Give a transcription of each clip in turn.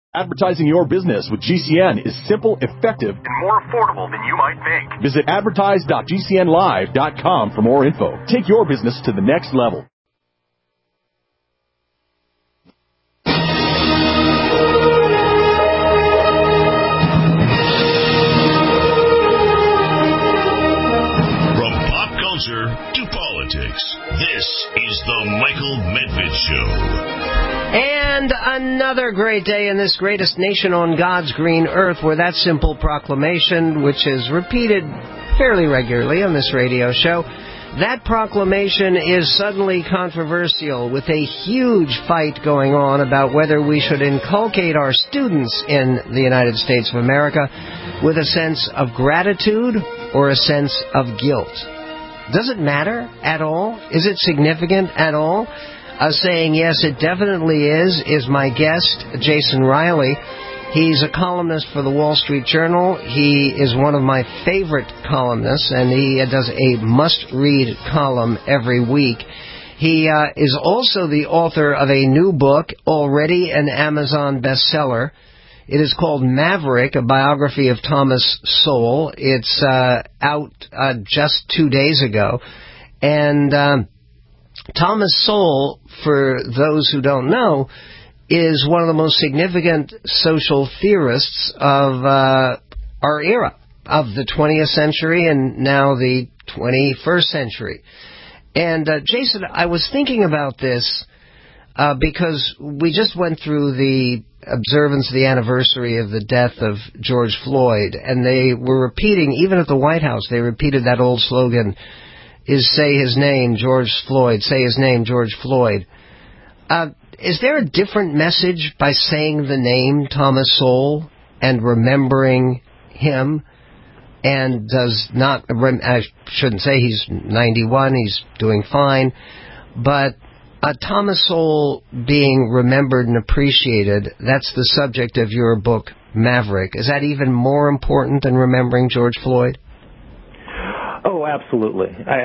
Advertising your business with GCN is simple, effective, and more affordable than you might think. Visit advertise.gcnlive.com for more info. Take your business to the next level. From pop culture to politics, this is the Michael Medved Show. And another great day in this greatest nation on God's green earth, where that simple proclamation, which is repeated fairly regularly on this radio show, that proclamation is suddenly controversial, with a huge fight going on about whether we should inculcate our students in the United States of America with a sense of gratitude or a sense of guilt. Does it matter at all? Is it significant at all? Saying yes, it definitely is my guest, Jason Riley. He's a columnist for the Wall Street Journal. He is one of my favorite columnists, and he does a must-read column every week. He is also the author of a new book, already an Amazon bestseller. It is called Maverick, a biography of Thomas Sowell. It's out just 2 days ago. And Thomas Sowell, for those who don't know, is one of the most significant social theorists of our era, of the 20th century and now the 21st century. And Jason, I was thinking about this because we just went through the observance of the anniversary of the death of George Floyd, and they were repeating, even at the White House, they repeated that old slogan, is say his name, George Floyd, say his name, George Floyd. Is there a different message by saying the name Thomas Sowell and remembering him? And does not, I shouldn't say he's 91, he's doing fine, but Thomas Sowell being remembered and appreciated, that's the subject of your book, Maverick. Is that even more important than remembering George Floyd? Oh, absolutely.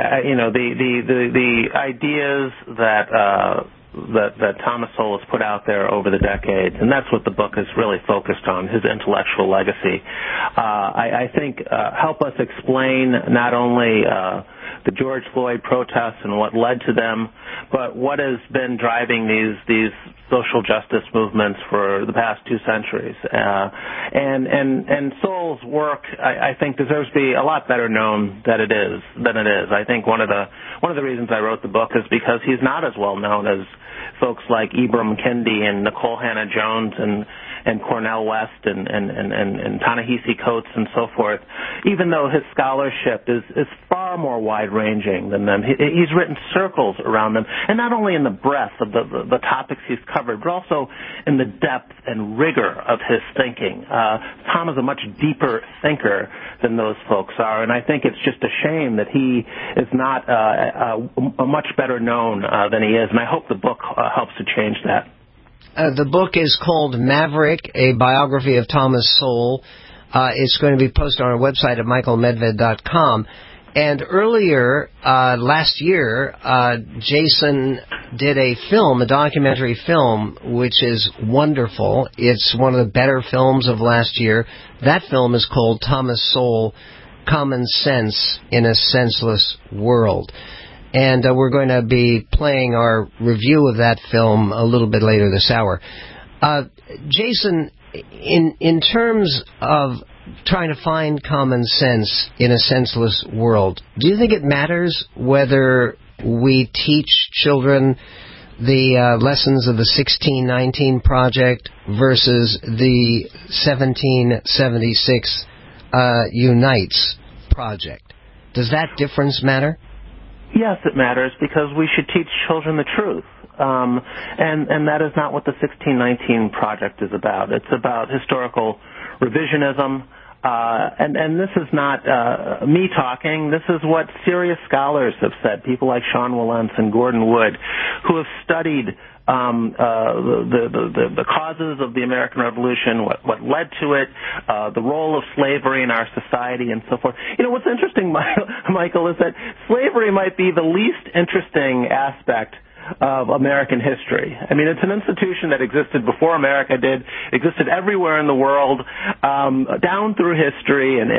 The ideas that Thomas Sowell has put out there over the decades, and that's what the book is really focused on, his intellectual legacy, I think help us explain not only the George Floyd protests and what led to them, but what has been driving these social justice movements for the past 2 centuries. And Sowell's work, I think, deserves to be a lot better known than it is. I think one of the reasons I wrote the book is because he's not as well known as folks like Ibram Kendi and Nicole Hannah-Jones and Cornel West and Ta-Nehisi Coates and so forth, even though his scholarship is far more wide-ranging than them. He's written circles around them, and not only in the breadth of the topics he's covered, but also in the depth and rigor of his thinking. Tom is a much deeper thinker than those folks are, and I think it's just a shame that he is not much better known than he is, and I hope the book helps to change that. The book is called Maverick, a biography of Thomas Sowell. It's going to be posted on our website at michaelmedved.com. And earlier, last year, Jason did a documentary film, which is wonderful. It's one of the better films of last year. That film is called Thomas Sowell, Common Sense in a Senseless World. And we're going to be playing our review of that film a little bit later this hour. Jason, in terms of trying to find common sense in a senseless world, do you think it matters whether we teach children the lessons of the 1619 Project versus the 1776 Unites Project? Does that difference matter? Yes, it matters, because we should teach children the truth. And that is not what the 1619 Project is about. It's about historical revisionism. And this is not me talking. This is what serious scholars have said, people like Sean Wilentz and Gordon Wood, who have studied the causes of the American Revolution, what led to it, the role of slavery in our society, and so forth. You know, what's interesting, Michael, is that slavery might be the least interesting aspect of American history. I mean, it's an institution that existed before America did, existed everywhere in the world, down through history, and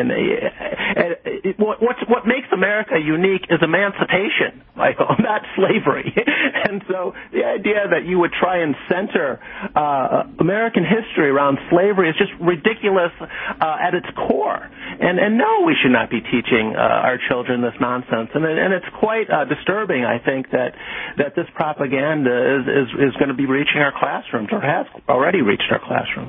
what makes America unique is emancipation, Michael, not slavery. And so the idea that you would try and center American history around slavery is just ridiculous at its core. And no, we should not be teaching our children this nonsense. And it's quite disturbing, I think, that this propaganda is going to be reaching our classrooms, or has already reached our classrooms.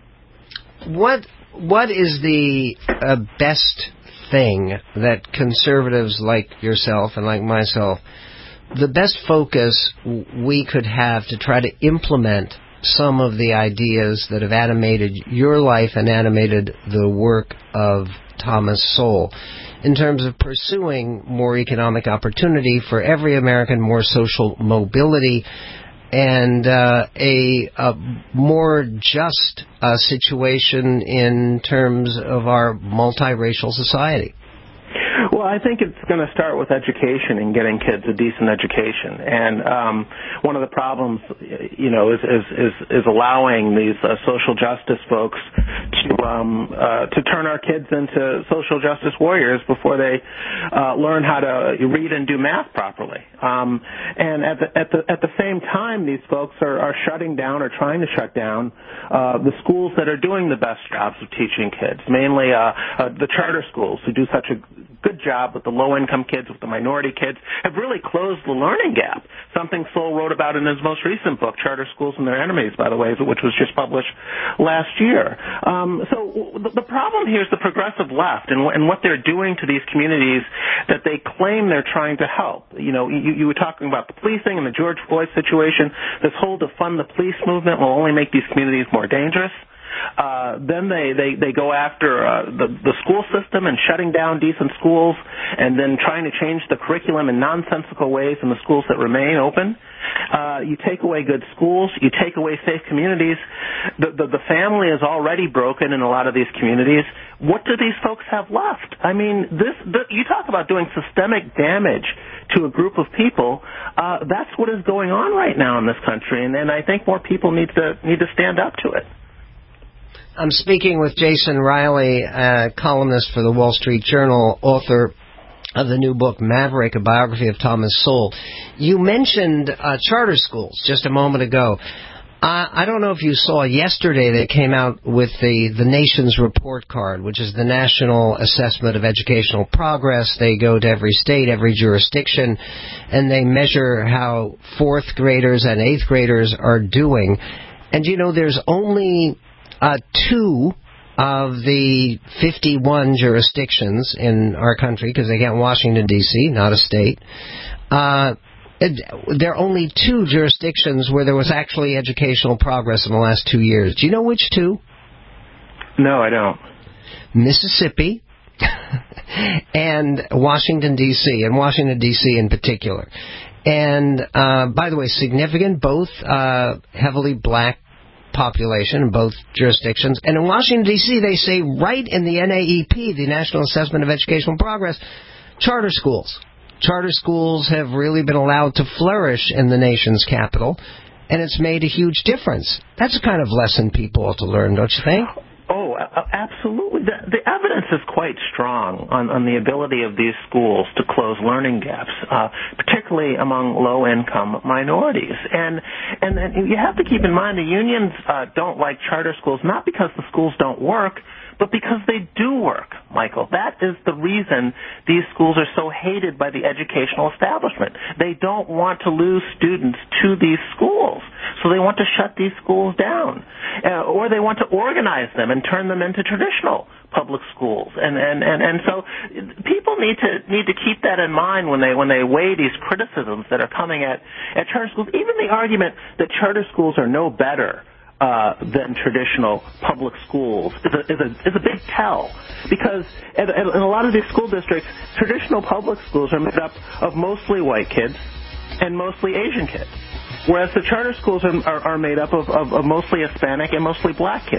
What is the best thing that conservatives like yourself and like myself, the best focus we could have to try to implement some of the ideas that have animated your life and animated the work of Thomas Sowell in terms of pursuing more economic opportunity for every American, more social mobility, and a more just situation in terms of our multiracial society? Well, I think it's going to start with education and getting kids a decent education. And one of the problems, is allowing these social justice folks to turn our kids into social justice warriors before they learn how to read and do math properly. And at the same time, these folks are shutting down or trying to shut down the schools that are doing the best jobs of teaching kids, mainly the charter schools, who do such a good job with the low-income kids, with the minority kids, have really closed the learning gap, something Sowell wrote about in his most recent book, Charter Schools and Their Enemies, by the way, which was just published last year. So the problem here is the progressive left and what they're doing to these communities that they claim they're trying to help. You were talking about the policing and the George Floyd situation. This whole defund the police movement will only make these communities more dangerous. Then they go after the school system and shutting down decent schools, and then trying to change the curriculum in nonsensical ways in the schools that remain open. You take away good schools, you take away safe communities. The family is already broken in a lot of these communities. What do these folks have left? I mean, you talk about doing systemic damage to a group of people. That's what is going on right now in this country, and I think more people need to stand up to it. I'm speaking with Jason Riley, columnist for the Wall Street Journal, author of the new book, Maverick, a biography of Thomas Sowell. You mentioned charter schools just a moment ago. I don't know if you saw yesterday they came out with the Nation's Report Card, which is the National Assessment of Educational Progress. They go to every state, every jurisdiction, and they measure how 4th graders and 8th graders are doing. And there's only 2 of the 51 jurisdictions in our country, because they count Washington, D.C., not a state. There are only 2 jurisdictions where there was actually educational progress in the last 2 years. Do you know which 2? No, I don't. Mississippi and Washington, D.C., and Washington, D.C. in particular. And, by the way, significant, both heavily black population in both jurisdictions. And in Washington, D.C., they say right in the NAEP, the National Assessment of Educational Progress, charter schools. Charter schools have really been allowed to flourish in the nation's capital, and it's made a huge difference. That's the kind of lesson people ought to learn, don't you think? Oh, absolutely. The evidence is quite strong on the ability of these schools to close learning gaps, particularly among low-income minorities. And you have to keep in mind the unions don't like charter schools, not because the schools don't work, but because they do work, Michael. That is the reason these schools are so hated by the educational establishment. They don't want to lose students to these schools, so they want to shut these schools down, or they want to organize them and turn them into traditional public schools. And so people need to keep that in mind when they weigh these criticisms that are coming at charter schools. Even the argument that charter schools are no better than traditional public schools is a big tell, because in a lot of these school districts, traditional public schools are made up of mostly white kids and mostly Asian kids, whereas the charter schools are made up of mostly Hispanic and mostly black kids.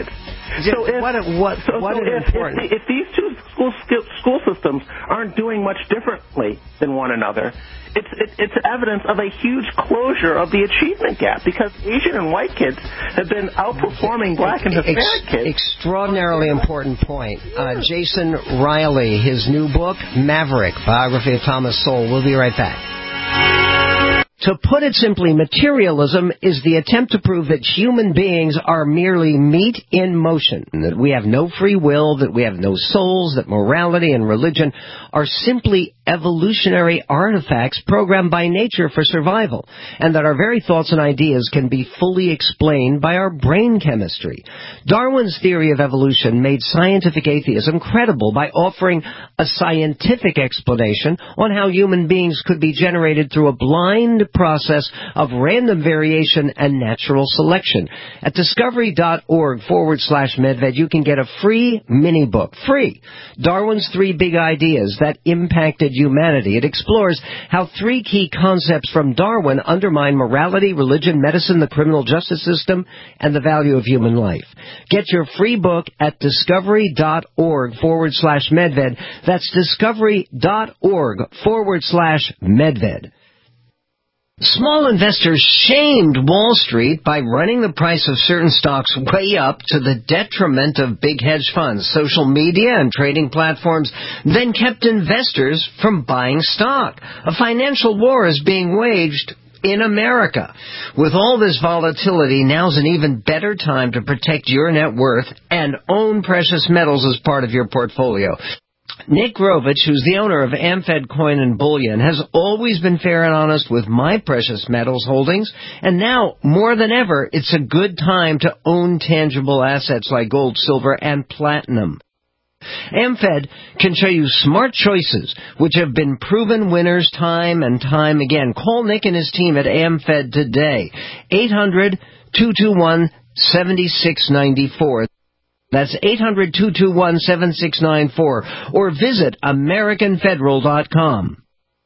If these two school systems aren't doing much differently than one another, it's evidence of a huge closure of the achievement gap, because Asian and white kids have been outperforming black and Hispanic kids. Extraordinarily important point. Jason Riley, his new book, Maverick, Biography of Thomas Sowell. We'll be right back. To put it simply, materialism is the attempt to prove that human beings are merely meat in motion, that we have no free will, that we have no souls, that morality and religion are simply evolutionary artifacts programmed by nature for survival, and that our very thoughts and ideas can be fully explained by our brain chemistry. Darwin's theory of evolution made scientific atheism credible by offering a scientific explanation on how human beings could be generated through a blind process of random variation and natural selection. At discovery.org/Medved, you can get a free mini-book. Free! Darwin's 3 Big Ideas That Impacted Humanity. It explores how 3 key concepts from Darwin undermine morality, religion, medicine, the criminal justice system, and the value of human life. Get your free book at discovery.org/Medved. That's discovery.org/Medved. Small investors shamed Wall Street by running the price of certain stocks way up to the detriment of big hedge funds. Social media and trading platforms then kept investors from buying stock. A financial war is being waged in America. With all this volatility, now's an even better time to protect your net worth and own precious metals as part of your portfolio. Nick Grovich, who's the owner of AmFed Coin and Bullion, has always been fair and honest with my precious metals holdings, and now, more than ever, it's a good time to own tangible assets like gold, silver, and platinum. AmFed can show you smart choices, which have been proven winners time and time again. Call Nick and his team at AmFed today. 800-221-7694. That's 800-221-7694, or visit AmericanFederal.com.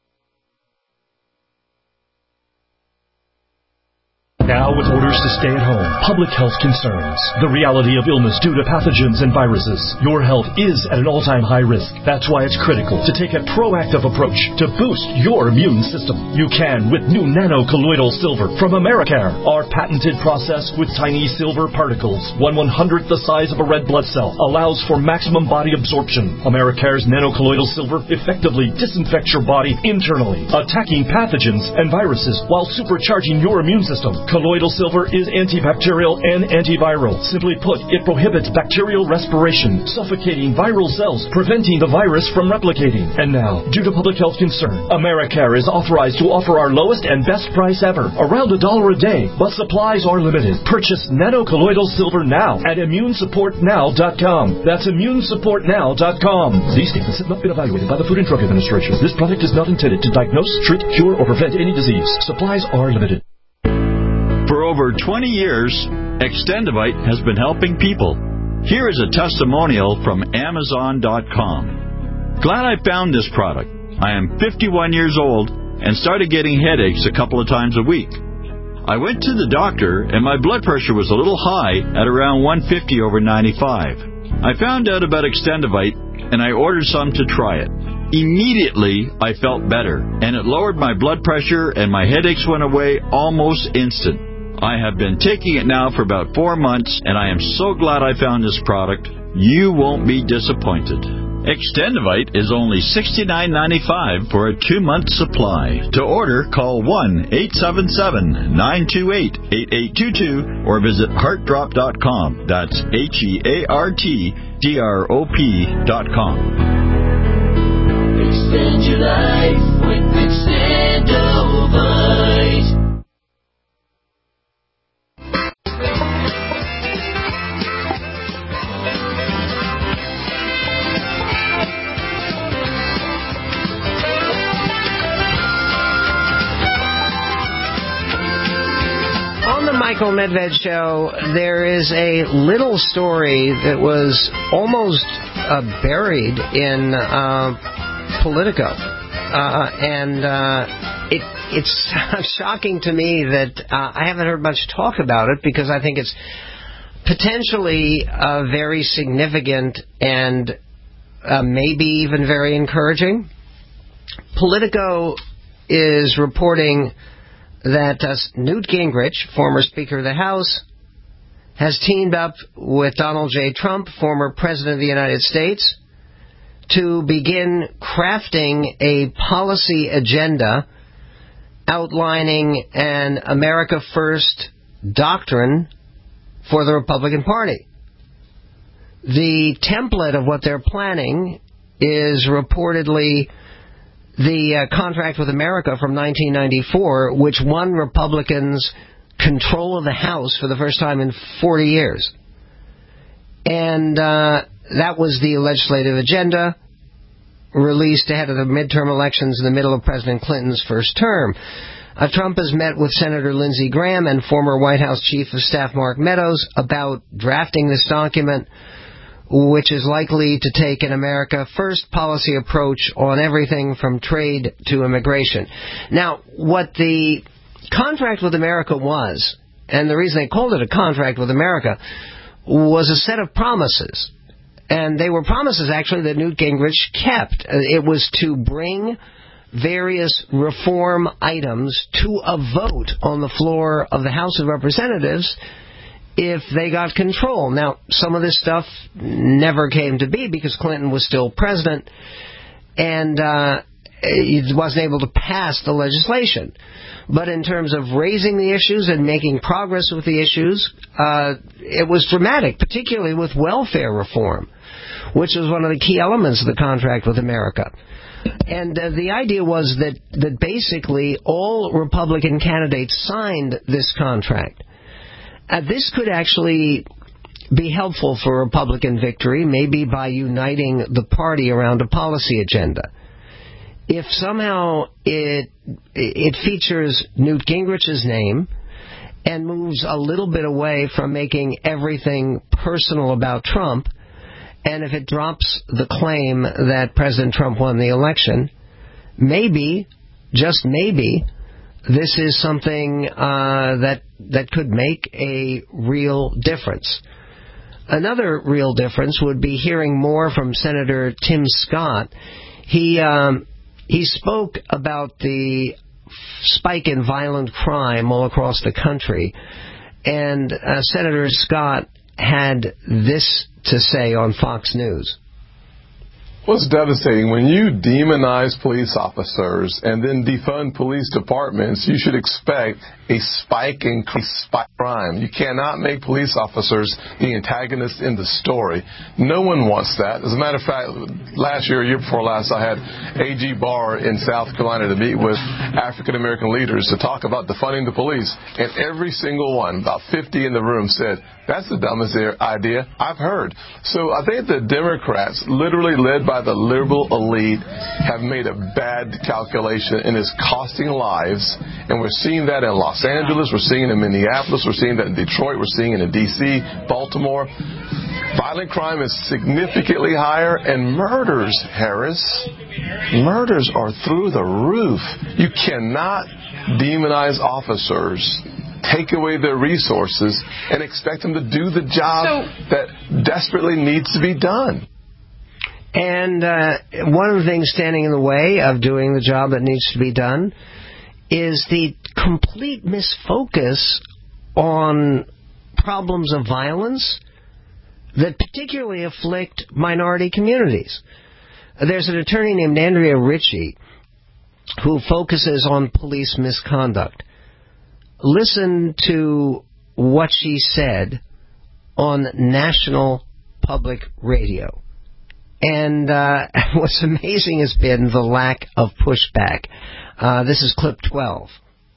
Now, with orders to stay at home, public health concerns, the reality of illness due to pathogens and viruses, your health is at an all-time high risk. That's why it's critical to take a proactive approach to boost your immune system. You can with new nano-colloidal silver from Americare, our patented process with tiny silver particles, 1/100th the size of a red blood cell, allows for maximum body absorption. Americare's nano-colloidal silver effectively disinfects your body internally, attacking pathogens and viruses while supercharging your immune system. Colloidal silver is antibacterial and antiviral. Simply put, it prohibits bacterial respiration, suffocating viral cells, preventing the virus from replicating. And now, due to public health concern, Americare is authorized to offer our lowest and best price ever, around $1 a day, but supplies are limited. Purchase nano-colloidal silver now at ImmuneSupportNow.com. That's ImmuneSupportNow.com. These statements have not been evaluated by the Food and Drug Administration. This product is not intended to diagnose, treat, cure, or prevent any disease. Supplies are limited. For over 20 years, Extendivite has been helping people. Here is a testimonial from Amazon.com. Glad I found this product. I am 51 years old and started getting headaches a couple of times a week. I went to the doctor and my blood pressure was a little high at around 150/95. I found out about Extendivite and I ordered some to try it. Immediately, I felt better, and it lowered my blood pressure and my headaches went away almost instant. I have been taking it now for about 4 months, and I am so glad I found this product. You won't be disappointed. Extendivite is only $69.95 for a 2-month supply. To order, call 1-877-928-8822 or visit heartdrop.com. That's HEARTDROP.com. Extend your life with Extendivite. On the Michael Medved Show, there is a little story that was almost buried in Politico, and it's shocking to me that I haven't heard much talk about it, because I think it's potentially very significant and maybe even very encouraging. Politico is reporting that Newt Gingrich, former Speaker of the House, has teamed up with Donald J. Trump, former President of the United States, to begin crafting a policy agenda outlining an America First doctrine for the Republican Party. The template of what they're planning is reportedly the Contract with America from 1994, which won Republicans control of the House for the first time in 40 years. And that was the legislative agenda released ahead of the midterm elections in the middle of President Clinton's first term. Trump has met with Senator Lindsey Graham and former White House Chief of Staff Mark Meadows about drafting this document, which is likely to take an America First policy approach on everything from trade to immigration. Now, what the Contract with America was, and the reason they called it a Contract with America, was a set of promises. And they were promises, actually, that Newt Gingrich kept. It was to bring various reform items to a vote on the floor of the House of Representatives if they got control. Now, some of this stuff never came to be because Clinton was still president and he wasn't able to pass the legislation. But in terms of raising the issues and making progress with the issues, it was dramatic, particularly with welfare reform, which was one of the key elements of the Contract with America. And the idea was that basically all Republican candidates signed this contract. This could actually be helpful for Republican victory, maybe by uniting the party around a policy agenda. If somehow it features Newt Gingrich's name and moves a little bit away from making everything personal about Trump, and if it drops the claim that President Trump won the election, maybe, just maybe, this is something that could make a real difference. Another real difference would be hearing more from Senator Tim Scott. He spoke about the spike in violent crime all across the country, and Senator Scott had this to say on Fox News. What's devastating, when you demonize police officers and then defund police departments, you should expect a spike in crime. You cannot make police officers the antagonists in the story. No one wants that. As a matter of fact, last year, year before last, I had A.G. Barr in South Carolina to meet with African-American leaders to talk about defunding the police. And every single one, about 50 in the room, said, that's the dumbest idea I've heard. So I think the Democrats, literally led by the liberal elite, have made a bad calculation and is costing lives. And we're seeing that in Los Angeles, we're seeing it in Minneapolis, we're seeing that in Detroit, we're seeing it in D.C., Baltimore. Violent crime is significantly higher, and murders, Harris, murders are through the roof. You cannot demonize officers, take away their resources, and expect them to do the job that desperately needs to be done. And one of the things standing in the way of doing the job that needs to be done is the complete misfocus on problems of violence that particularly afflict minority communities. There's an attorney named Andrea Ritchie who focuses on police misconduct. Listen to what she said on National Public Radio. And what's amazing has been the lack of pushback. This is clip 12.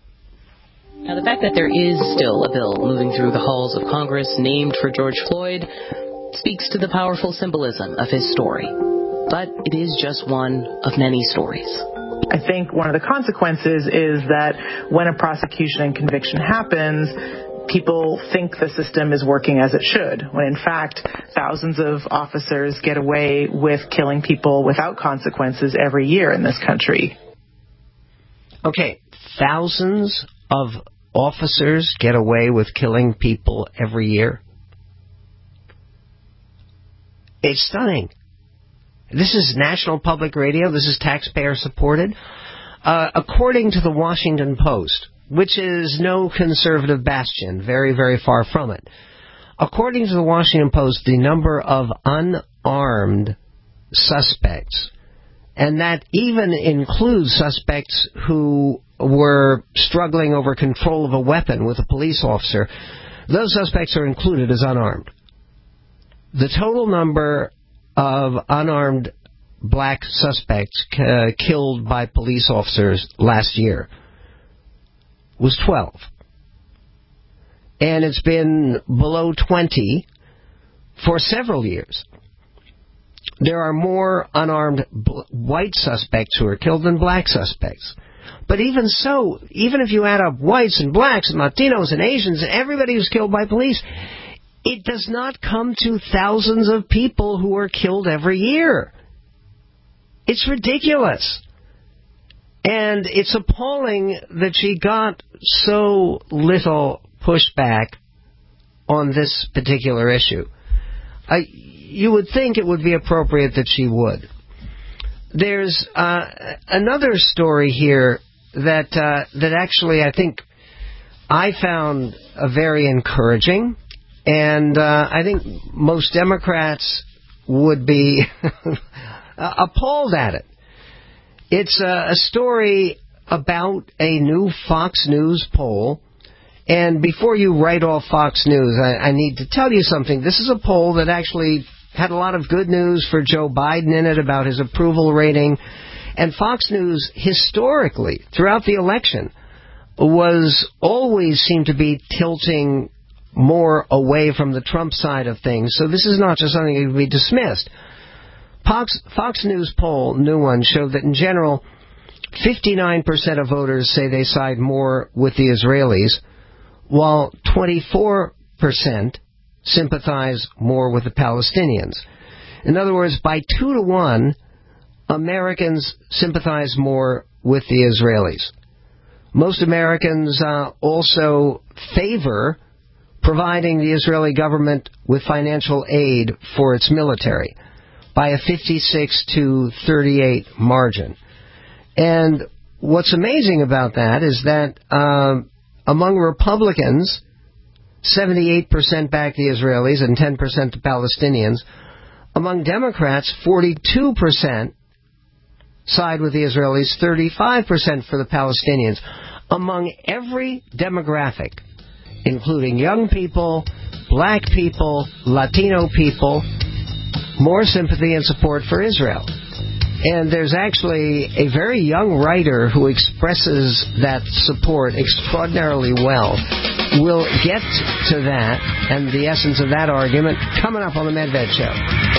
Now, the fact that there is still a bill moving through the halls of Congress named for George Floyd speaks to the powerful symbolism of his story. But it is just one of many stories. I think one of the consequences is that when a prosecution and conviction happens, people think the system is working as it should, when in fact thousands of officers get away with killing people without consequences every year in this country. Okay, thousands of officers get away with killing people every year? It's stunning. This is National Public Radio. This is taxpayer-supported. According to the Washington Post, which is no conservative bastion, very, very far from it. According to the Washington Post, the number of unarmed suspects, and that even includes suspects who were struggling over control of a weapon with a police officer, those suspects are included as unarmed. The total number of unarmed black suspects killed by police officers last year was 12. And it's been below 20 for several years. There are more unarmed white suspects who are killed than black suspects. But even so, even if you add up whites and blacks and Latinos and Asians and everybody who's killed by police, it does not come to thousands of people who are killed every year. It's ridiculous. And it's appalling that she got so little pushback on this particular issue. You would think it would be appropriate that she would. There's another story here that actually I think I found very encouraging, and I think most Democrats would be appalled at it. It's a story about a new Fox News poll. And before you write off Fox News, I need to tell you something. This is a poll that actually had a lot of good news for Joe Biden in it about his approval rating. And Fox News, historically, throughout the election, was always seemed to be tilting more away from the Trump side of things. So this is not just something that can be dismissed. Fox News poll, new one, showed that in general, 59% of voters say they side more with the Israelis, while 24% sympathize more with the Palestinians. In other words, by 2 to 1, Americans sympathize more with the Israelis. Most Americans also favor providing the Israeli government with financial aid for its military by a 56 to 38 margin. And what's amazing about that is that among Republicans, 78% back the Israelis and 10% the Palestinians. Among Democrats, 42% side with the Israelis, 35% for the Palestinians. Among every demographic, including young people, black people, Latino people, more sympathy and support for Israel. And there's actually a very young writer who expresses that support extraordinarily well. We'll get to that and the essence of that argument coming up on the Medved Show.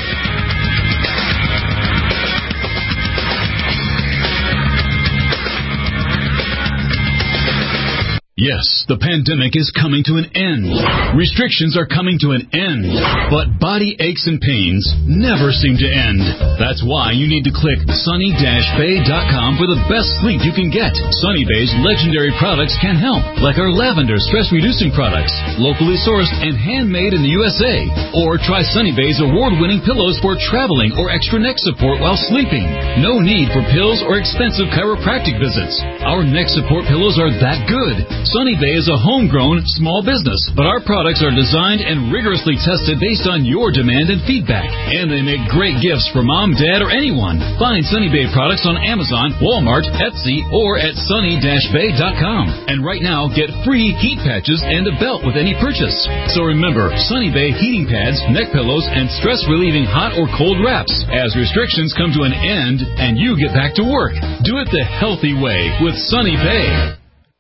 Yes, the pandemic is coming to an end. Restrictions are coming to an end. But body aches and pains never seem to end. That's why you need to click sunny-bay.com for the best sleep you can get. Sunny Bay's legendary products can help, like our lavender stress-reducing products, locally sourced and handmade in the USA. Or try Sunny Bay's award-winning pillows for traveling or extra neck support while sleeping. No need for pills or expensive chiropractic visits. Our neck support pillows are that good. Sunny Bay is a homegrown, small business, but our products are designed and rigorously tested based on your demand and feedback. And they make great gifts for mom, dad, or anyone. Find Sunny Bay products on Amazon, Walmart, Etsy, or at sunny-bay.com. And right now, get free heat patches and a belt with any purchase. So remember, Sunny Bay heating pads, neck pillows, and stress-relieving hot or cold wraps. As restrictions come to an end and you get back to work, do it the healthy way with Sunny Bay.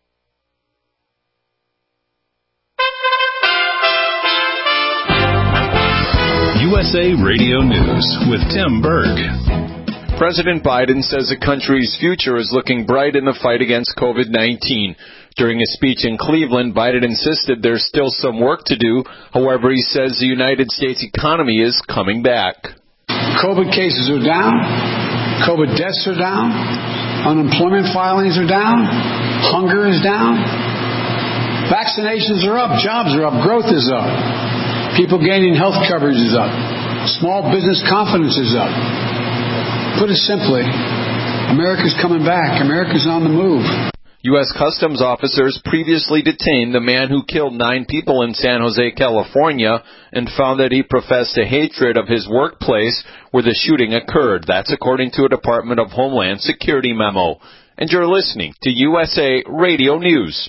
USA Radio News with Tim Berg. President Biden says the country's future is looking bright in the fight against COVID-19. During a speech in Cleveland, Biden insisted there's still some work to do. However, he says the United States economy is coming back. COVID cases are down. COVID deaths are down. Unemployment filings are down. Hunger is down. Vaccinations are up. Jobs are up. Growth is up. People gaining health coverage is up. Small business confidence is up. Put it simply, America's coming back. America's on the move. U.S. Customs officers previously detained the man who killed 9 people in San Jose, California, and found that he professed a hatred of his workplace where the shooting occurred. That's according to a Department of Homeland Security memo. And you're listening to USA Radio News.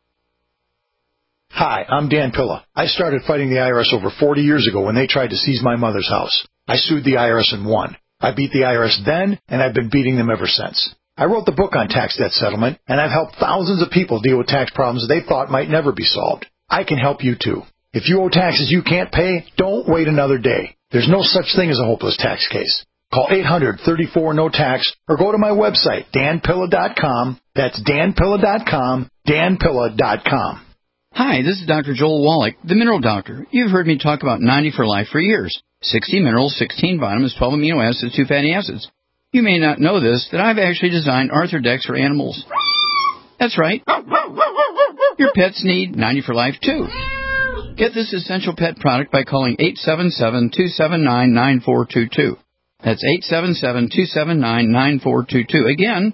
Hi, I'm Dan Pilla. I started fighting the IRS over 40 years ago when they tried to seize my mother's house. I sued the IRS and won. I beat the IRS then, and I've been beating them ever since. I wrote the book on tax debt settlement, and I've helped thousands of people deal with tax problems they thought might never be solved. I can help you too. If you owe taxes you can't pay, don't wait another day. There's no such thing as a hopeless tax case. Call 800-34-NO-TAX or go to my website, danpilla.com. That's danpilla.com, danpilla.com. Hi, this is Dr. Joel Wallach, the Mineral Doctor. You've heard me talk about 90 for Life for years. 60 minerals, 16 vitamins, 12 amino acids, 2 fatty acids. You may not know this, that I've actually designed Arthrodex for animals. That's right. Your pets need 90 for Life, too. Get this essential pet product by calling 877-279-9422. That's 877-279-9422. Again,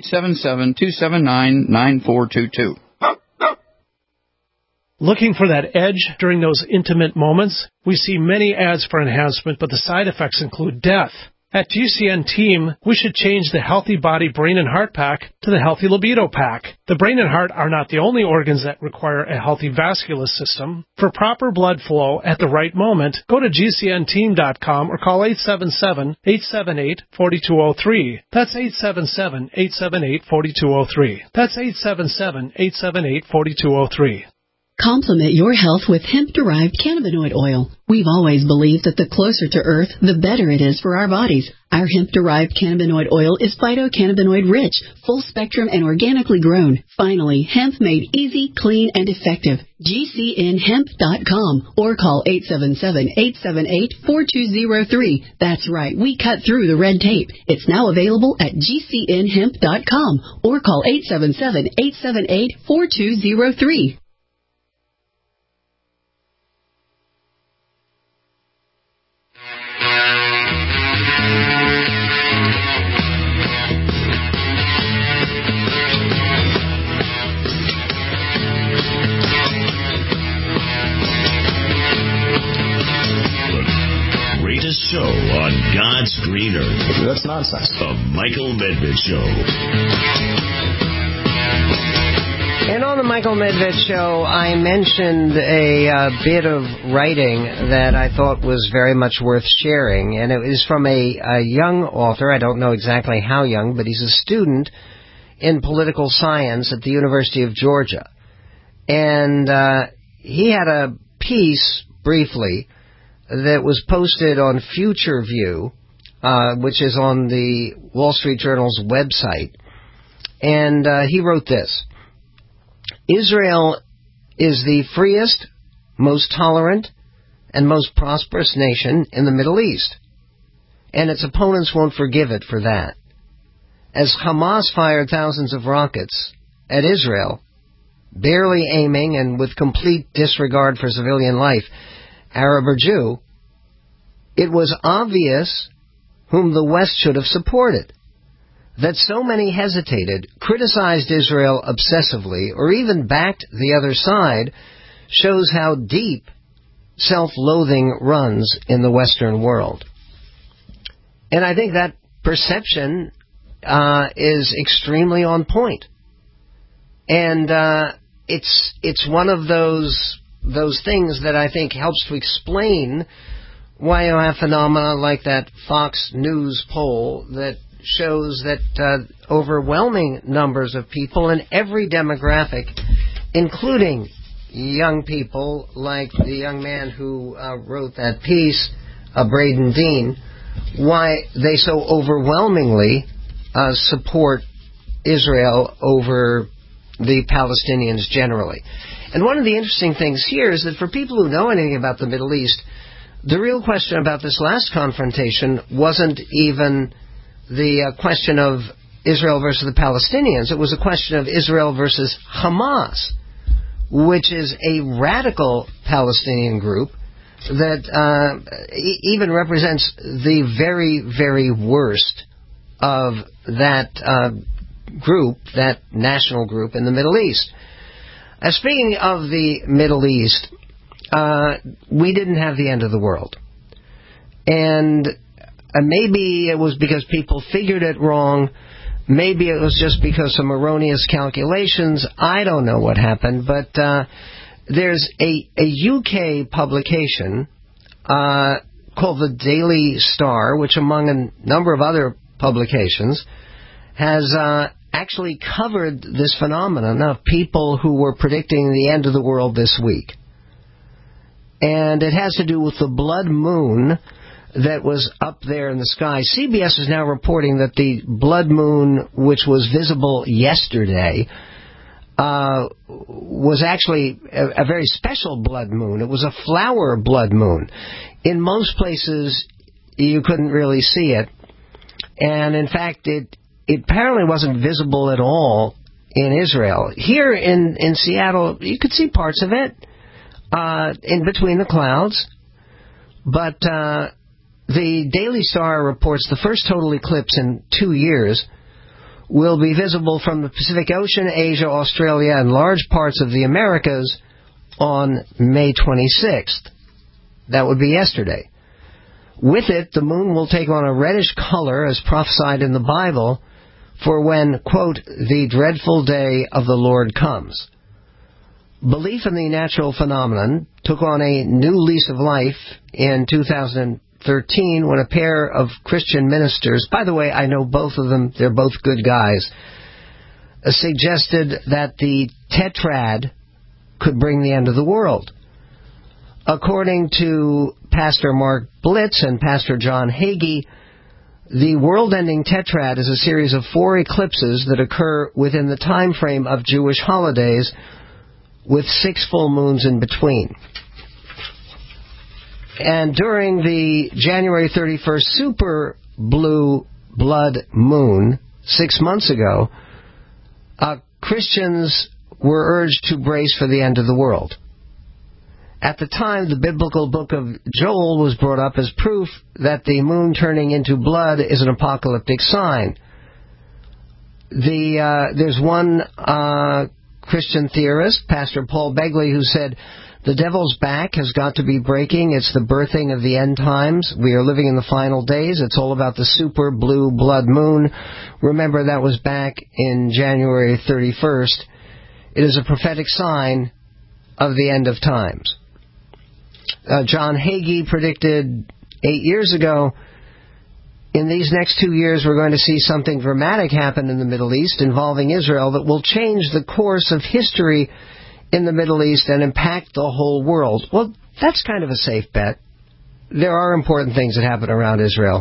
877-279-9422. Looking for that edge during those intimate moments? We see many ads for enhancement, but the side effects include death. At GCN Team, we should change the Healthy Body, Brain, and Heart Pack to the Healthy Libido Pack. The brain and heart are not the only organs that require a healthy vascular system. For proper blood flow at the right moment, go to GCNteam.com or call 877-878-4203. That's 877-878-4203. That's 877-878-4203. Complement your health with hemp-derived cannabinoid oil. We've always believed that the closer to Earth, the better it is for our bodies. Our hemp-derived cannabinoid oil is phytocannabinoid-rich, full-spectrum, and organically grown. Finally, hemp made easy, clean, and effective. GCNhemp.com or call 877-878-4203. That's right, we cut through the red tape. It's now available at GCNhemp.com or call 877-878-4203. Show on God's green earth. That's nonsense. The Michael Medved Show. And on the Michael Medved Show, I mentioned a bit of writing that I thought was very much worth sharing, and it is from a young author. I don't know exactly how young, but he's a student in political science at the University of Georgia. And he had a piece, briefly, that was posted on Future View, which is on the Wall Street Journal's website. And he wrote this: Israel is the freest, most tolerant, and most prosperous nation in the Middle East. And its opponents won't forgive it for that. As Hamas fired thousands of rockets at Israel, barely aiming and with complete disregard for civilian life, Arab or Jew, it was obvious whom the West should have supported. That so many hesitated, criticized Israel obsessively, or even backed the other side, shows how deep self-loathing runs in the Western world. And I think that perception is extremely on point. And it's one of those things that I think helps to explain why you have phenomena like that Fox News poll that shows that overwhelming numbers of people in every demographic, including young people like the young man who wrote that piece, Braden Dean, why they so overwhelmingly support Israel over the Palestinians generally. And one of the interesting things here is that for people who know anything about the Middle East, the real question about this last confrontation wasn't even the question of Israel versus the Palestinians. It was a question of Israel versus Hamas, which is a radical Palestinian group that even represents the very, very worst of that group, that national group in the Middle East. Speaking of the Middle East, we didn't have the end of the world. And maybe it was because people figured it wrong. Maybe it was just because some erroneous calculations. I don't know what happened, but there's a UK publication called the Daily Star, which among a number of other publications has actually covered this phenomenon of people who were predicting the end of the world this week. And it has to do with the blood moon that was up there in the sky. CBS is now reporting that the blood moon, which was visible yesterday, was actually a very special blood moon. It was a flower blood moon. In most places, you couldn't really see it. And in fact, it apparently wasn't visible at all in Israel. Here in Seattle, you could see parts of it in between the clouds. But the Daily Star reports the first total eclipse in 2 years will be visible from the Pacific Ocean, Asia, Australia, and large parts of the Americas on May 26th. That would be yesterday. With it, the moon will take on a reddish color, as prophesied in the Bible, for when, quote, the dreadful day of the Lord comes. Belief in the natural phenomenon took on a new lease of life in 2013 when a pair of Christian ministers, by the way, I know both of them, they're both good guys, suggested that the tetrad could bring the end of the world. According to Pastor Mark Blitz and Pastor John Hagee, the world-ending tetrad is a series of 4 eclipses that occur within the time frame of Jewish holidays, with 6 full moons in between. And during the January 31st super blue blood moon 6 months ago, Christians were urged to brace for the end of the world. At the time, the biblical book of Joel was brought up as proof that the moon turning into blood is an apocalyptic sign. There's one Christian theorist, Pastor Paul Begley, who said, the devil's back has got to be breaking. It's the birthing of the end times. We are living in the final days. It's all about the super blue blood moon. Remember, that was back in January 31st. It is a prophetic sign of the end of times. John Hagee predicted 8 years ago, in these next 2 years we're going to see something dramatic happen in the Middle East involving Israel that will change the course of history in the Middle East and impact the whole world. Well, that's kind of a safe bet. There are important things that happen around Israel.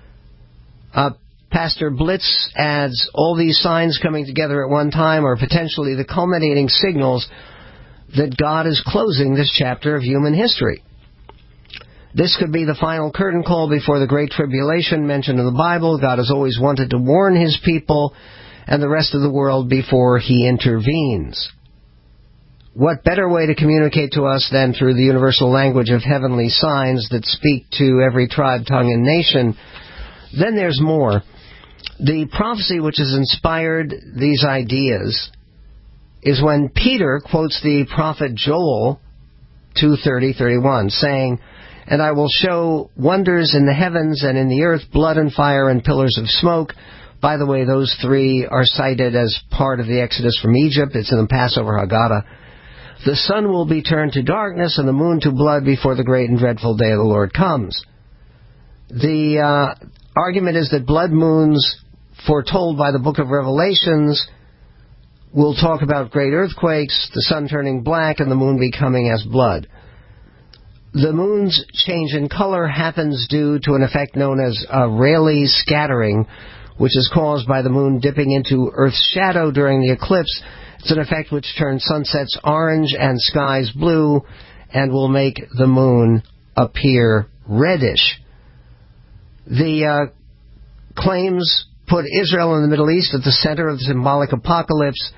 Pastor Blitz adds, all these signs coming together at one time are potentially the culminating signals that God is closing this chapter of human history. This could be the final curtain call before the Great Tribulation mentioned in the Bible. God has always wanted to warn His people and the rest of the world before He intervenes. What better way to communicate to us than through the universal language of heavenly signs that speak to every tribe, tongue, and nation? Then there's more. The prophecy which has inspired these ideas is when Peter quotes the prophet Joel 2:30-31, saying, and I will show wonders in the heavens and in the earth, blood and fire and pillars of smoke. By the way, those 3 are cited as part of the Exodus from Egypt. It's in the Passover Haggadah. The sun will be turned to darkness and the moon to blood before the great and dreadful day of the Lord comes. The argument is that blood moons foretold by the book of Revelations will talk about great earthquakes, the sun turning black, and the moon becoming as blood. The moon's change in color happens due to an effect known as Rayleigh scattering, which is caused by the moon dipping into Earth's shadow during the eclipse. It's an effect which turns sunsets orange and skies blue and will make the moon appear reddish. The claims put Israel and the Middle East at the center of the symbolic apocalypse,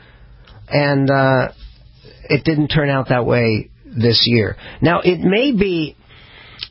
and it didn't turn out that way this year. Now, it may be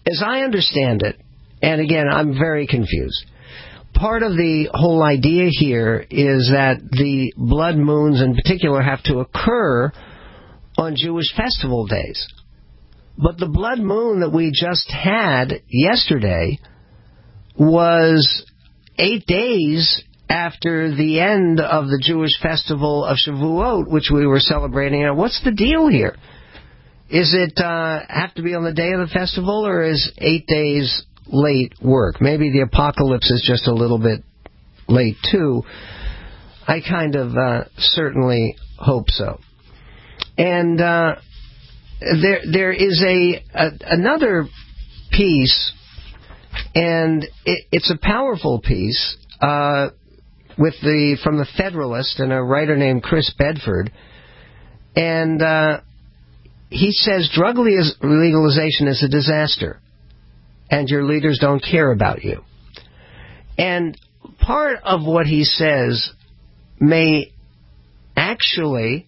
As I understand it, and again, I'm very confused, part of the whole idea here is that the blood moons in particular have to occur on Jewish festival days. But the blood moon that we just had yesterday was 8 days after the end of the Jewish festival of Shavuot, which we were celebrating. Now, what's the deal here? Is it have to be on the day of the festival, or is 8 days late work? Maybe the apocalypse is just a little bit late, too. I kind of certainly hope so. And there is another piece, and it's a powerful piece, from the Federalist and a writer named Chris Bedford, and he says drug legalization is a disaster, and your leaders don't care about you. And part of what he says may actually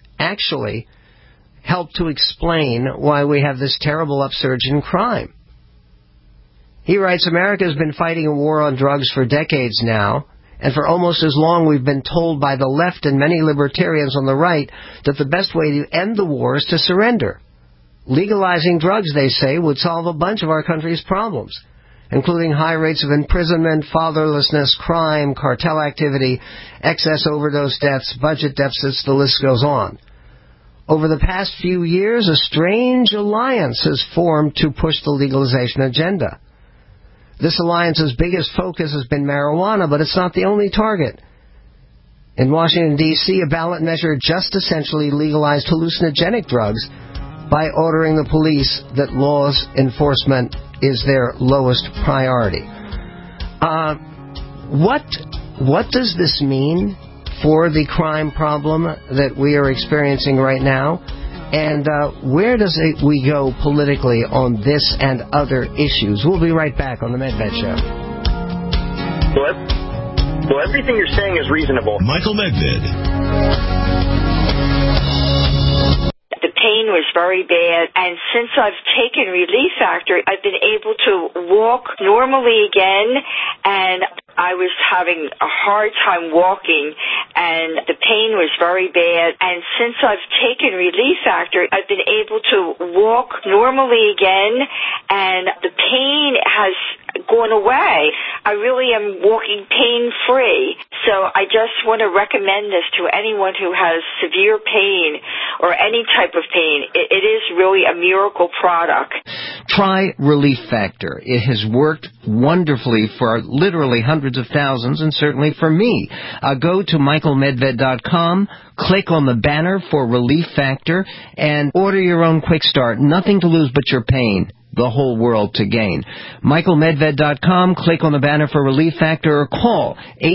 help to explain why we have this terrible upsurge in crime. He writes, America has been fighting a war on drugs for decades now, and for almost as long we've been told by the left and many libertarians on the right that the best way to end the war is to surrender. Legalizing drugs, they say, would solve a bunch of our country's problems, including high rates of imprisonment, fatherlessness, crime, cartel activity, excess overdose deaths, budget deficits, the list goes on. Over the past few years, a strange alliance has formed to push the legalization agenda. This alliance's biggest focus has been marijuana, but it's not the only target. In Washington, D.C., a ballot measure just essentially legalized hallucinogenic drugs by ordering the police that laws enforcement is their lowest priority. What does this mean for the crime problem that we are experiencing right now? And where does we go politically on this and other issues? We'll be right back on the Medved Show. Well, everything you're saying is reasonable. Michael Medved. The pain was very bad, and since I've taken Relief Factor, I've been able to walk normally again, and I was having a hard time walking, and the pain was very bad. And since I've taken Relief Factor, I've been able to walk normally again, and the pain has gone away. I really am walking pain-free. So I just want to recommend this to anyone who has severe pain or any type of pain. It is really a miracle product. Try Relief Factor. It has worked wonderfully for literally hundreds of thousands, and certainly for me. Go to michaelmedved.com, click on the banner for Relief Factor, and order your own quick start. Nothing to lose but your pain. The whole world to gain. michaelmedved.com, click on the banner for Relief Factor, or call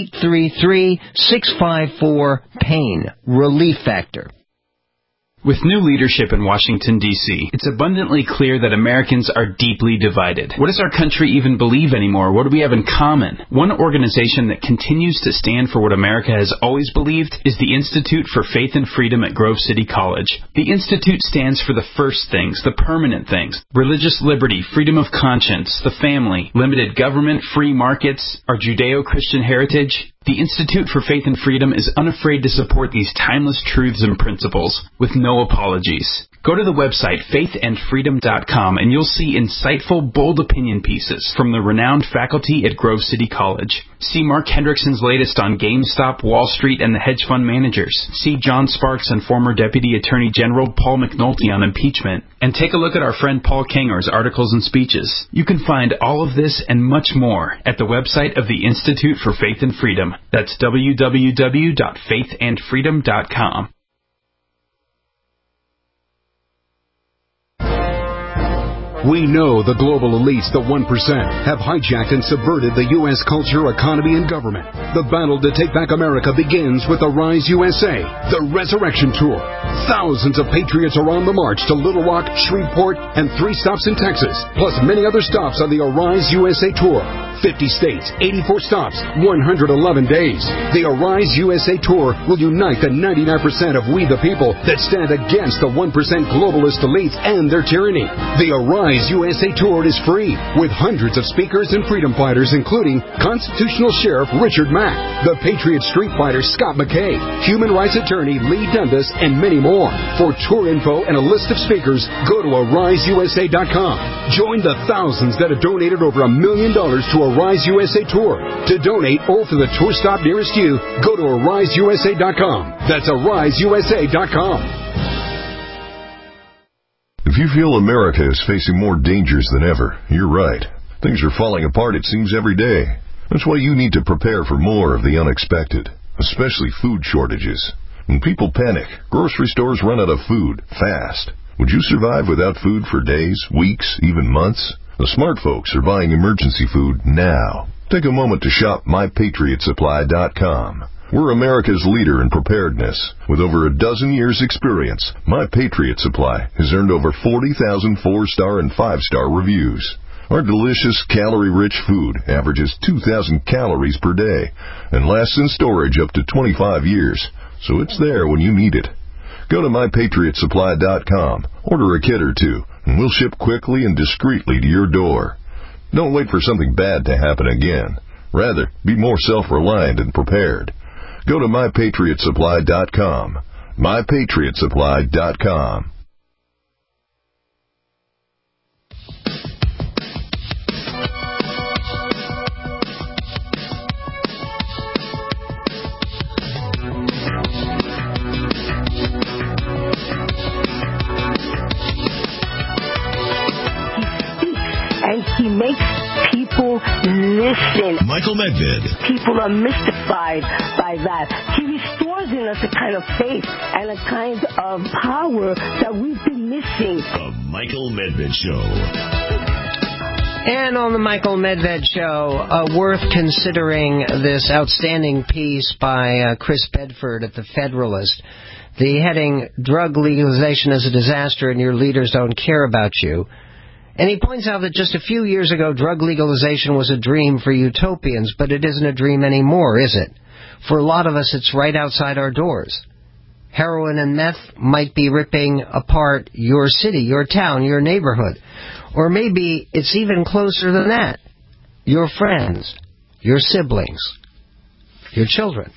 833-654-PAIN. Relief Factor. With new leadership in Washington, D.C., it's abundantly clear that Americans are deeply divided. What does our country even believe anymore? What do we have in common? One organization that continues to stand for what America has always believed is the Institute for Faith and Freedom at Grove City College. The Institute stands for the first things, the permanent things: religious liberty, freedom of conscience, the family, limited government, free markets, our Judeo-Christian heritage. The Institute for Faith and Freedom is unafraid to support these timeless truths and principles with no apologies. Go to the website faithandfreedom.com and you'll see insightful, bold opinion pieces from the renowned faculty at Grove City College. See Mark Hendrickson's latest on GameStop, Wall Street, and the hedge fund managers. See John Sparks and former Deputy Attorney General Paul McNulty on impeachment. And take a look at our friend Paul Kanger's articles and speeches. You can find all of this and much more at the website of the Institute for Faith and Freedom. That's www.faithandfreedom.com. We know the global elites, the 1%, have hijacked and subverted the U.S. culture, economy, and government. The battle to take back America begins with the Rise USA, the Resurrection Tour. Thousands of patriots are on the march to Little Rock, Shreveport, and 3 stops in Texas, plus many other stops on the Arise USA Tour. 50 states, 84 stops, 111 days. The Arise USA Tour will unite the 99% of we the people that stand against the 1% globalist elites and their tyranny. The Arise USA Tour is free, with hundreds of speakers and freedom fighters, including Constitutional Sheriff Richard Mack, the Patriot Street Fighter Scott McKay, human rights attorney Lee Dundas, and many more. For tour info and a list of speakers, go to AriseUSA.com. Join the thousands that have donated over $1 million to Arise USA Tour. To donate or for the tour stop nearest you, go to AriseUSA.com. That's AriseUSA.com. If you feel America is facing more dangers than ever, you're right. Things are falling apart, it seems, every day. That's why you need to prepare for more of the unexpected, especially food shortages. When people panic, grocery stores run out of food fast. Would you survive without food for days, weeks, even months? The smart folks are buying emergency food now. Take a moment to shop MyPatriotSupply.com. We're America's leader in preparedness. With over a dozen years' experience, My Patriot Supply has earned over 40,000 4-star and 5-star reviews. Our delicious, calorie-rich food averages 2,000 calories per day and lasts in storage up to 25 years, so it's there when you need it. Go to MyPatriotSupply.com, order a kit or two, and we'll ship quickly and discreetly to your door. Don't wait for something bad to happen again. Rather, be more self-reliant and prepared. Go to MyPatriotSupply.com. MyPatriotSupply.com. And he makes people listen. Michael Medved. People are mystified by that. He restores in us a kind of faith and a kind of power that we've been missing. The Michael Medved Show. And on the Michael Medved Show, worth considering this outstanding piece by Chris Bedford at The Federalist. The heading, Drug Legalization is a Disaster and Your Leaders Don't Care About You. And he points out that just a few years ago, drug legalization was a dream for utopians, but it isn't a dream anymore, is it? For a lot of us, it's right outside our doors. Heroin and meth might be ripping apart your city, your town, your neighborhood. Or maybe it's even closer than that. Your friends, your siblings, your children.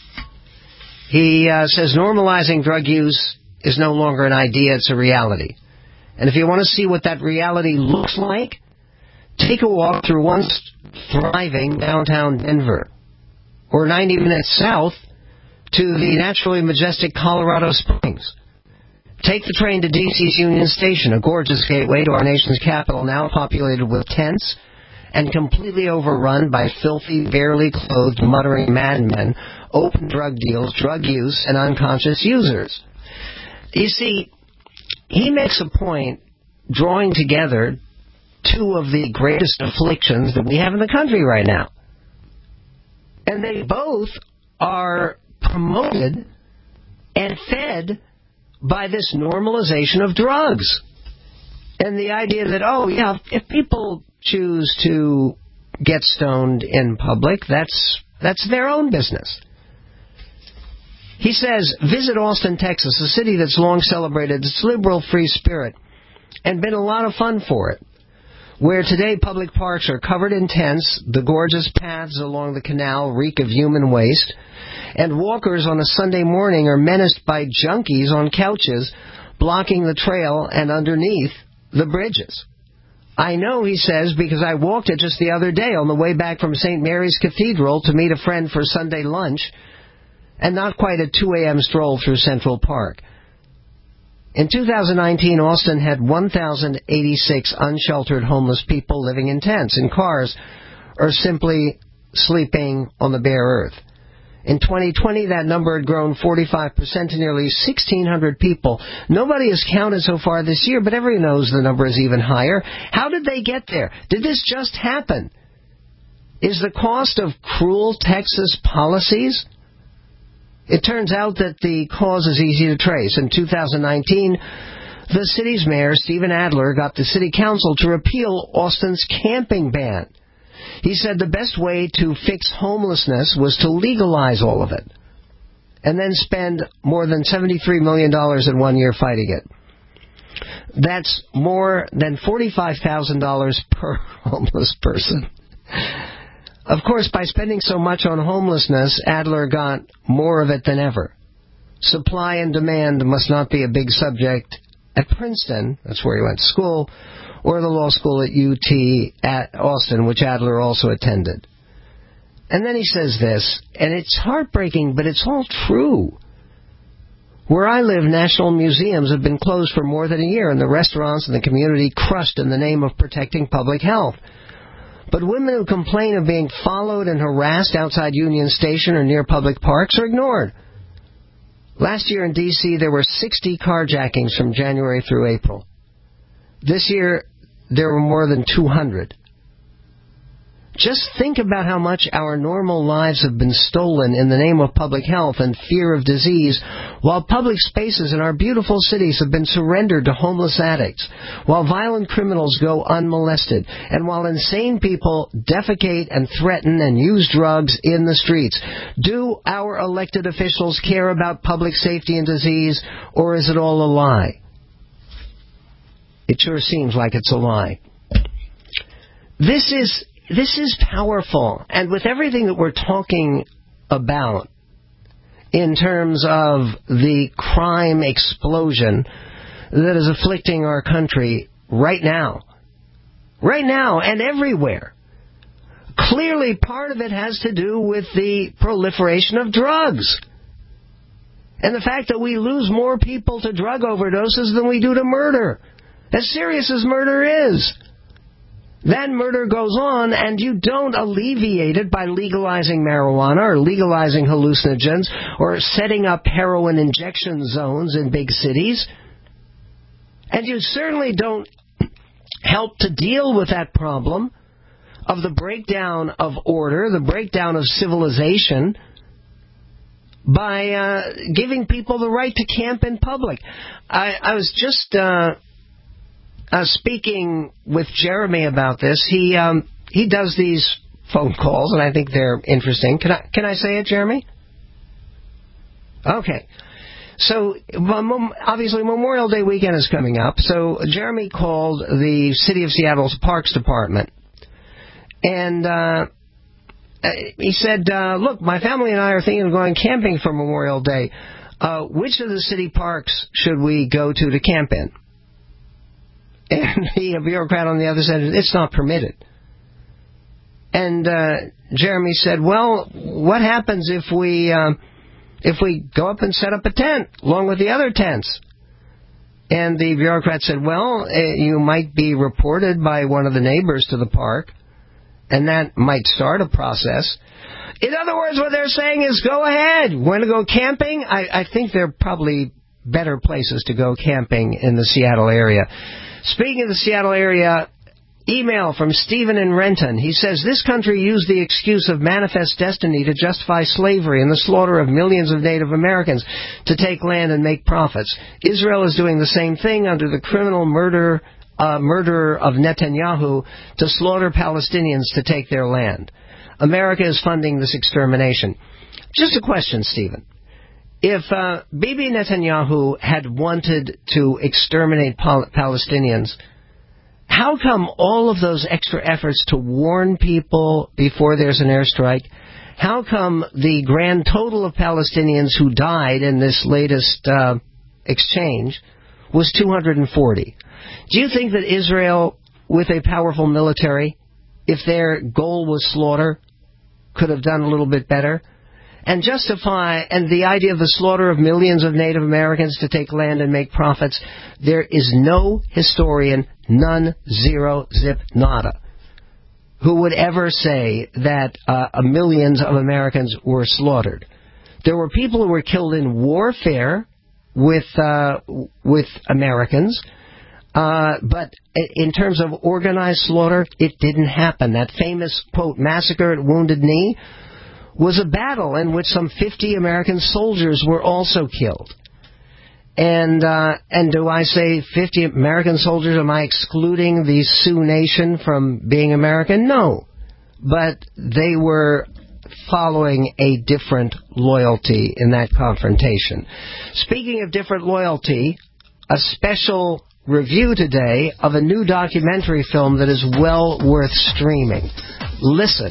He says normalizing drug use is no longer an idea, it's a reality. And if you want to see what that reality looks like, take a walk through once thriving downtown Denver, or 90 minutes south to the naturally majestic Colorado Springs. Take the train to D.C.'s Union Station, a gorgeous gateway to our nation's capital, now populated with tents and completely overrun by filthy, barely clothed, muttering madmen, open drug deals, drug use, and unconscious users. You see, he makes a point drawing together two of the greatest afflictions that we have in the country right now. And they both are promoted and fed by this normalization of drugs. And the idea that, oh, yeah, if people choose to get stoned in public, that's their own business. He says, visit Austin, Texas, a city that's long celebrated its liberal free spirit and been a lot of fun for it, where today public parks are covered in tents, the gorgeous paths along the canal reek of human waste, and walkers on a Sunday morning are menaced by junkies on couches blocking the trail and underneath the bridges. I know, he says, because I walked it just the other day on the way back from St. Mary's Cathedral to meet a friend for Sunday lunch, and not quite a 2 a.m. stroll through Central Park. In 2019, Austin had 1,086 unsheltered homeless people living in tents, in cars, or simply sleeping on the bare earth. In 2020, that number had grown 45% to nearly 1,600 people. Nobody has counted so far this year, but everyone knows the number is even higher. How did they get there? Did this just happen? Is the cost of cruel Texas policies? It turns out that the cause is easy to trace. In 2019, the city's mayor, Stephen Adler, got the city council to repeal Austin's camping ban. He said the best way to fix homelessness was to legalize all of it and then spend more than $73 million in 1 year fighting it. That's more than $45,000 per homeless person. Of course, by spending so much on homelessness, Adler got more of it than ever. Supply and demand must not be a big subject at Princeton, that's where he went to school, or the law school at UT at Austin, which Adler also attended. And then he says this, and it's heartbreaking, but it's all true. Where I live, national museums have been closed for more than a year, and the restaurants and the community crushed in the name of protecting public health. But women who complain of being followed and harassed outside Union Station or near public parks are ignored. Last year in D.C., there were 60 carjackings from January through April. This year, there were more than 200. Just think about how much our normal lives have been stolen in the name of public health and fear of disease, while public spaces in our beautiful cities have been surrendered to homeless addicts, while violent criminals go unmolested, and while insane people defecate and threaten and use drugs in the streets. Do our elected officials care about public safety and disease, or is it all a lie? It sure seems like it's a lie. This is powerful, and with everything that we're talking about in terms of the crime explosion that is afflicting our country right now and everywhere, clearly part of it has to do with the proliferation of drugs and the fact that we lose more people to drug overdoses than we do to murder. As serious as murder is, then murder goes on, and you don't alleviate it by legalizing marijuana or legalizing hallucinogens or setting up heroin injection zones in big cities. And you certainly don't help to deal with that problem of the breakdown of order, the breakdown of civilization, by giving people the right to camp in public. I was just speaking with Jeremy about this. He does these phone calls, and I think they're interesting. Can I say it, Jeremy? Okay. So, obviously, Memorial Day weekend is coming up. So, Jeremy called the City of Seattle's Parks Department, and he said, look, my family and I are thinking of going camping for Memorial Day. Which of the city parks should we go to camp in? And the bureaucrat on the other said, it's not permitted. And Jeremy said, well, what happens if we go up and set up a tent along with the other tents? And the bureaucrat said, well, you might be reported by one of the neighbors to the park, and that might start a process. In other words, what they're saying is, go ahead. Want to go camping? I think there are probably better places to go camping in the Seattle area. Speaking of the Seattle area, email from Stephen in Renton. He says, this country used the excuse of manifest destiny to justify slavery and the slaughter of millions of Native Americans to take land and make profits. Israel is doing the same thing under the criminal murder of Netanyahu to slaughter Palestinians to take their land. America is funding this extermination. Just a question, Stephen. If Bibi Netanyahu had wanted to exterminate Palestinians, how come all of those extra efforts to warn people before there's an airstrike, how come the grand total of Palestinians who died in this latest exchange was 240? Do you think that Israel, with a powerful military, if their goal was slaughter, could have done a little bit better? And the idea of the slaughter of millions of Native Americans to take land and make profits, there is no historian, none, zero, zip, nada, who would ever say that millions of Americans were slaughtered. There were people who were killed in warfare with Americans, but in terms of organized slaughter, it didn't happen. That famous, quote, massacre at Wounded Knee was a battle in which some 50 American soldiers were also killed. And do I say 50 American soldiers? Am I excluding the Sioux Nation from being American? No. but they were following a different loyalty in that confrontation. Speaking of different loyalty, a special review today of a new documentary film that is well worth streaming. Listen.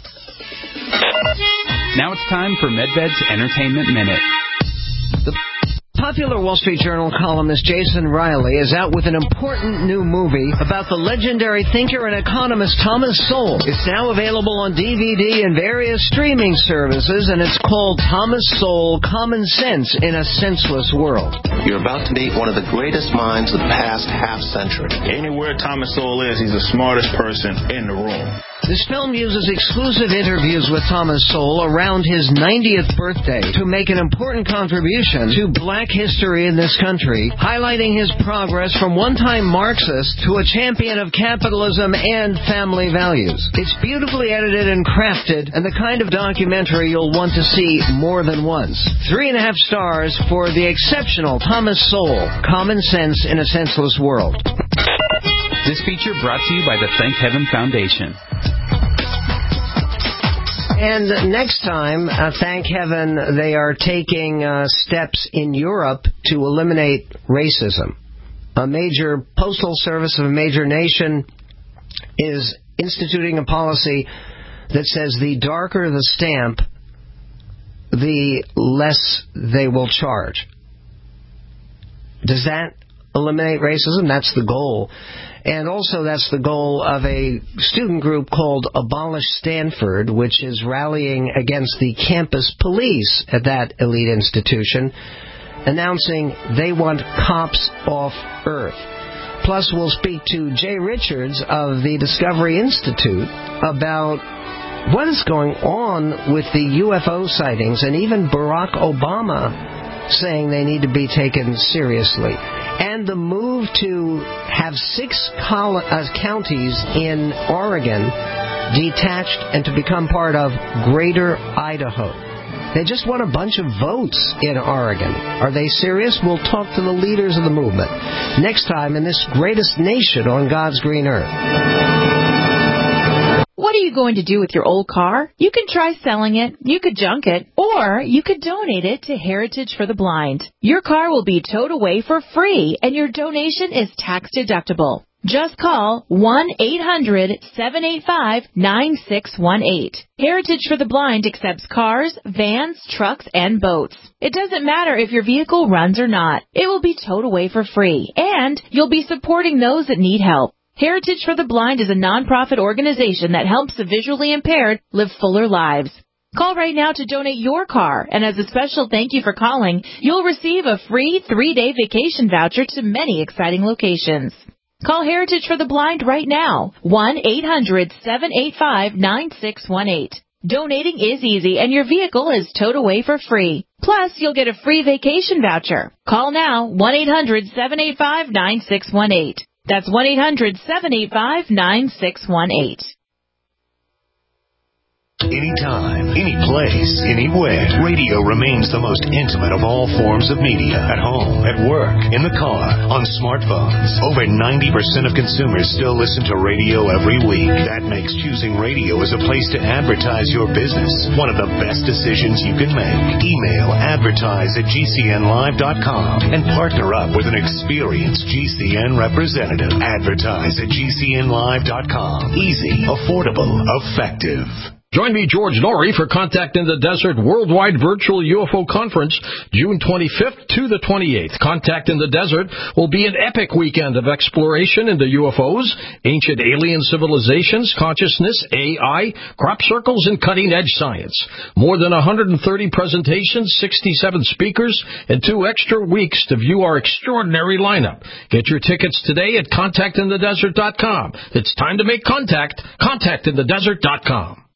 Now it's time for MedVed's Entertainment Minute. The popular Wall Street Journal columnist Jason Riley is out with an important new movie about the legendary thinker and economist Thomas Sowell. It's now available on DVD and various streaming services, and it's called Thomas Sowell: Common Sense in a Senseless World. You're about to meet one of the greatest minds of the past half-century. Anywhere Thomas Sowell is, he's the smartest person in the room. This film uses exclusive interviews with Thomas Sowell around his 90th birthday to make an important contribution to black history in this country, highlighting his progress from one-time Marxist to a champion of capitalism and family values. It's beautifully edited and crafted, and the kind of documentary you'll want to see more than once. 3.5 stars for the exceptional Thomas Sowell: Common Sense in a Senseless World. This feature brought to you by the Thank Heaven Foundation. And next time, thank heaven, they are taking steps in Europe to eliminate racism. A major postal service of a major nation is instituting a policy that says the darker the stamp, the less they will charge. Does that eliminate racism? That's the goal. And also that's the goal of a student group called Abolish Stanford, which is rallying against the campus police at that elite institution, announcing they want cops off Earth. Plus, we'll speak to Jay Richards of the Discovery Institute about what is going on with the UFO sightings, and even Barack Obama saying they need to be taken seriously. And the move to have 6 counties in Oregon detached and to become part of Greater Idaho. They just won a bunch of votes in Oregon. Are they serious? We'll talk to the leaders of the movement next time in this greatest nation on God's green earth. What are you going to do with your old car? You can try selling it, you could junk it, or you could donate it to Heritage for the Blind. Your car will be towed away for free, and your donation is tax deductible. Just call 1-800-785-9618. Heritage for the Blind accepts cars, vans, trucks, and boats. It doesn't matter if your vehicle runs or not. It will be towed away for free, and you'll be supporting those that need help. Heritage for the Blind is a nonprofit organization that helps the visually impaired live fuller lives. Call right now to donate your car, and as a special thank you for calling, you'll receive a free 3-day vacation voucher to many exciting locations. Call Heritage for the Blind right now, 1-800-785-9618. Donating is easy, and your vehicle is towed away for free. Plus, you'll get a free vacation voucher. Call now, 1-800-785-9618. That's 1-800-785-9618. Anytime, any place, anywhere. Radio remains the most intimate of all forms of media. At home, at work, in the car, on smartphones. Over 90% of consumers still listen to radio every week. That makes choosing radio as a place to advertise your business one of the best decisions you can make. Email advertise@gcnlive.com and partner up with an experienced GCN representative. Advertise@gcnlive.com. Easy, affordable, effective. Join me, George Norrie, for Contact in the Desert Worldwide Virtual UFO Conference, June 25th to the 28th. Contact in the Desert will be an epic weekend of exploration into UFOs, ancient alien civilizations, consciousness, AI, crop circles, and cutting-edge science. More than 130 presentations, 67 speakers, and 2 extra weeks to view our extraordinary lineup. Get your tickets today at contactinthedesert.com. It's time to make contact. Contactinthedesert.com.